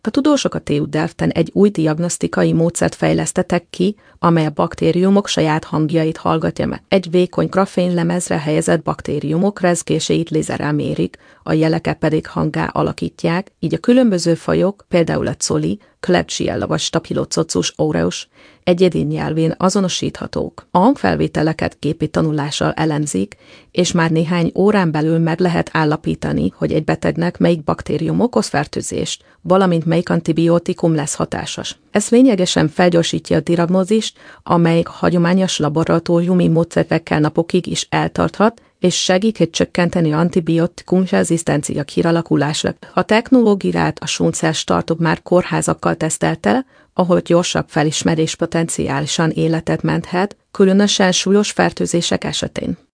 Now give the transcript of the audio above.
A tudósok a TU Delften egy új diagnosztikai módszert fejlesztettek ki, amely a baktériumok saját hangjait hallgatja meg. Egy vékony grafénlemezre helyezett baktériumok rezgéseit lézerrel mérik, a jeleket pedig hanggá alakítják, így a különböző fajok, például a coli, Klebsiella vagy Staphylococcus aureus egyedi nyelvén azonosíthatók. A hangfelvételeket gépi tanulással elemzik, és már néhány órán belül meg lehet állapítani, hogy egy betegnek melyik baktérium okoz fertőzést, valamint melyik antibiotikum lesz hatásos. Ez lényegesen felgyorsítja a diagnózist, amely hagyományos laboratóriumi módszerekkel napokig is eltarthat, és segít csökkenteni antibiotikum-rezisztencia kialakulását. A technológiát a Sundsvall-startup már kórházakkal tesztelte, ahol gyorsabb felismerés potenciálisan életet menthet, különösen súlyos fertőzések esetén.